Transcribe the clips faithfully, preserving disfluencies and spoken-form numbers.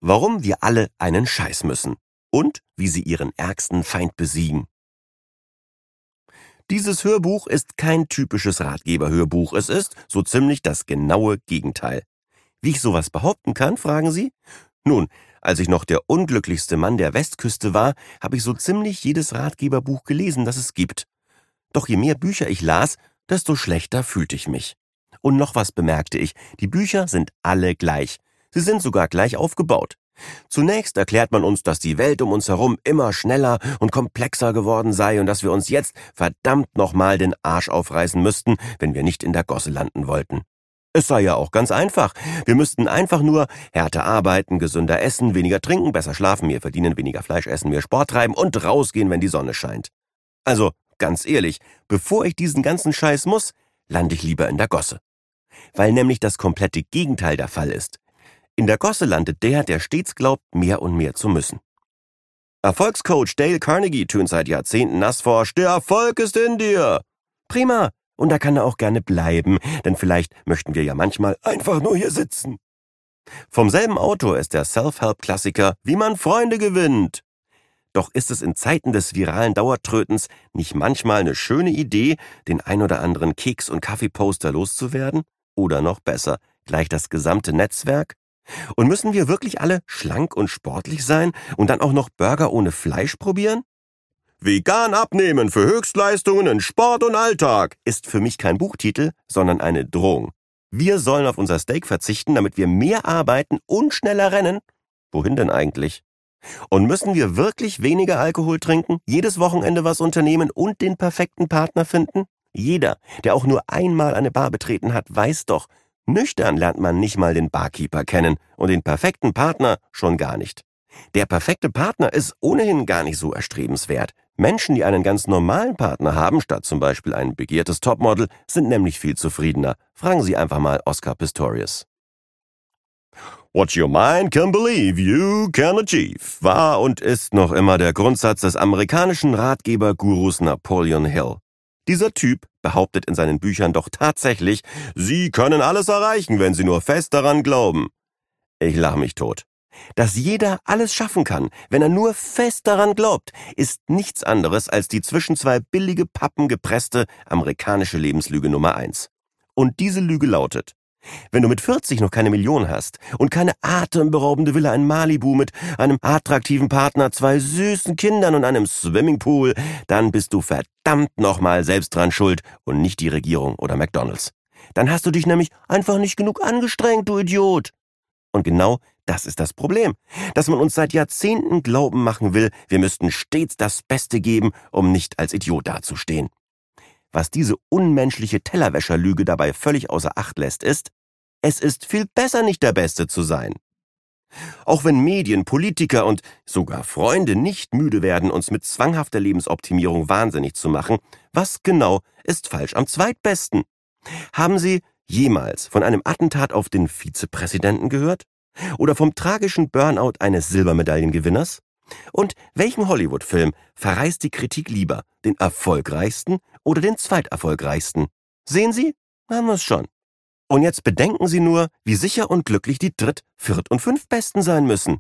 Warum wir alle einen Scheiß müssen und wie sie ihren ärgsten Feind besiegen. Dieses Hörbuch ist kein typisches Ratgeberhörbuch. Es ist so ziemlich das genaue Gegenteil. Wie ich sowas behaupten kann, fragen Sie? Nun, als ich noch der unglücklichste Mann der Westküste war, habe ich so ziemlich jedes Ratgeberbuch gelesen, das es gibt. Doch je mehr Bücher ich las, desto schlechter fühlte ich mich. Und noch was bemerkte ich, die Bücher sind alle gleich. Sie sind sogar gleich aufgebaut. Zunächst erklärt man uns, dass die Welt um uns herum immer schneller und komplexer geworden sei und dass wir uns jetzt verdammt nochmal den Arsch aufreißen müssten, wenn wir nicht in der Gosse landen wollten. Es sei ja auch ganz einfach. Wir müssten einfach nur härter arbeiten, gesünder essen, weniger trinken, besser schlafen, mehr verdienen, weniger Fleisch essen, mehr Sport treiben und rausgehen, wenn die Sonne scheint. Also, ganz ehrlich, bevor ich diesen ganzen Scheiß muss, lande ich lieber in der Gosse. Weil nämlich das komplette Gegenteil der Fall ist. In der Gosse landet der, der stets glaubt, mehr und mehr zu müssen. Erfolgscoach Dale Carnegie tönt seit Jahrzehnten nassforsch, der Erfolg ist in dir. Prima, und da kann er auch gerne bleiben, denn vielleicht möchten wir ja manchmal einfach nur hier sitzen. Vom selben Autor ist der Self-Help-Klassiker Wie man Freunde gewinnt. Doch ist es in Zeiten des viralen Dauertrötens nicht manchmal eine schöne Idee, den ein oder anderen Keks- und Kaffeeposter loszuwerden? Oder noch besser, gleich das gesamte Netzwerk? Und müssen wir wirklich alle schlank und sportlich sein und dann auch noch Burger ohne Fleisch probieren? Vegan abnehmen für Höchstleistungen in Sport und Alltag ist für mich kein Buchtitel, sondern eine Drohung. Wir sollen auf unser Steak verzichten, damit wir mehr arbeiten und schneller rennen? Wohin denn eigentlich? Und müssen wir wirklich weniger Alkohol trinken, jedes Wochenende was unternehmen und den perfekten Partner finden? Jeder, der auch nur einmal eine Bar betreten hat, weiß doch, nüchtern lernt man nicht mal den Barkeeper kennen und den perfekten Partner schon gar nicht. Der perfekte Partner ist ohnehin gar nicht so erstrebenswert. Menschen, die einen ganz normalen Partner haben, statt zum Beispiel ein begehrtes Topmodel, sind nämlich viel zufriedener. Fragen Sie einfach mal Oscar Pistorius. What your mind can believe, you can achieve, war und ist noch immer der Grundsatz des amerikanischen Ratgebergurus Napoleon Hill. Dieser Typ behauptet in seinen Büchern doch tatsächlich, Sie können alles erreichen, wenn Sie nur fest daran glauben. Ich lache mich tot. Dass jeder alles schaffen kann, wenn er nur fest daran glaubt, ist nichts anderes als die zwischen zwei billige Pappen gepresste amerikanische Lebenslüge Nummer eins. Und diese Lüge lautet: Wenn du mit vierzig noch keine Million hast und keine atemberaubende Villa in Malibu mit einem attraktiven Partner, zwei süßen Kindern und einem Swimmingpool, dann bist du verdammt nochmal selbst dran schuld und nicht die Regierung oder McDonald's. Dann hast du dich nämlich einfach nicht genug angestrengt, du Idiot. Und genau das ist das Problem, dass man uns seit Jahrzehnten glauben machen will, wir müssten stets das Beste geben, um nicht als Idiot dazustehen. Was diese unmenschliche Tellerwäscherlüge dabei völlig außer Acht lässt, ist, es ist viel besser, nicht der Beste zu sein. Auch wenn Medien, Politiker und sogar Freunde nicht müde werden, uns mit zwanghafter Lebensoptimierung wahnsinnig zu machen, was genau ist falsch am Zweitbesten? Haben Sie jemals von einem Attentat auf den Vizepräsidenten gehört? Oder vom tragischen Burnout eines Silbermedaillengewinners? Und welchen Hollywood-Film verreist die Kritik lieber, den erfolgreichsten oder den zweiterfolgreichsten? Sehen Sie? Haben wir es schon. Und jetzt bedenken Sie nur, wie sicher und glücklich die Dritt-, Viert- und Fünftbesten sein müssen.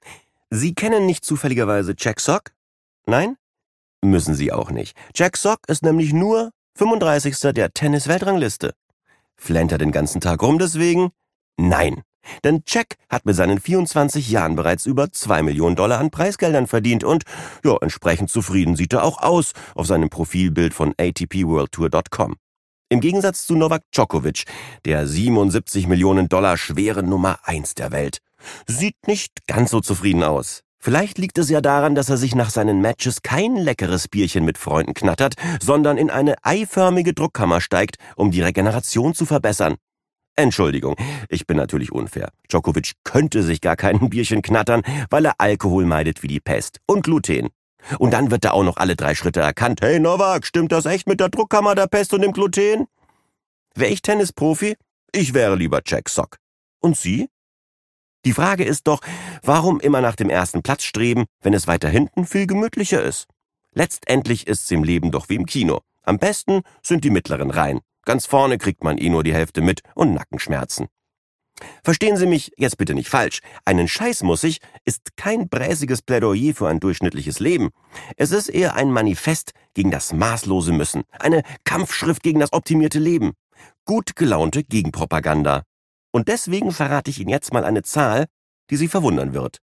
Sie kennen nicht zufälligerweise Jack Sock? Nein? Müssen Sie auch nicht. Jack Sock ist nämlich nur fünfunddreißigster der Tennis-Weltrangliste. Flennt er den ganzen Tag rum deswegen? Nein. Denn Jack hat mit seinen vierundzwanzig Jahren bereits über zwei Millionen Dollar an Preisgeldern verdient und, ja, entsprechend zufrieden sieht er auch aus auf seinem Profilbild von A T P World Tour Punkt com. Im Gegensatz zu Novak Djokovic, der siebenundsiebzig Millionen Dollar schwere Nummer eins der Welt. Sieht nicht ganz so zufrieden aus. Vielleicht liegt es ja daran, dass er sich nach seinen Matches kein leckeres Bierchen mit Freunden knattert, sondern in eine eiförmige Druckkammer steigt, um die Regeneration zu verbessern. Entschuldigung, ich bin natürlich unfair. Djokovic könnte sich gar kein Bierchen knattern, weil er Alkohol meidet wie die Pest und Gluten. Und dann wird da auch noch alle drei Schritte erkannt. Hey Novak, stimmt das echt mit der Druckkammer, der Pest und dem Gluten? Wäre ich Tennisprofi? Ich wäre lieber Jack Sock. Und Sie? Die Frage ist doch, warum immer nach dem ersten Platz streben, wenn es weiter hinten viel gemütlicher ist? Letztendlich ist's im Leben doch wie im Kino. Am besten sind die mittleren Reihen. Ganz vorne kriegt man eh nur die Hälfte mit und Nackenschmerzen. Verstehen Sie mich jetzt bitte nicht falsch. Einen Scheiß muss ich ist kein bräsiges Plädoyer für ein durchschnittliches Leben. Es ist eher ein Manifest gegen das maßlose Müssen, eine Kampfschrift gegen das optimierte Leben. Gut gelaunte Gegenpropaganda. Und deswegen verrate ich Ihnen jetzt mal eine Zahl, die Sie verwundern wird.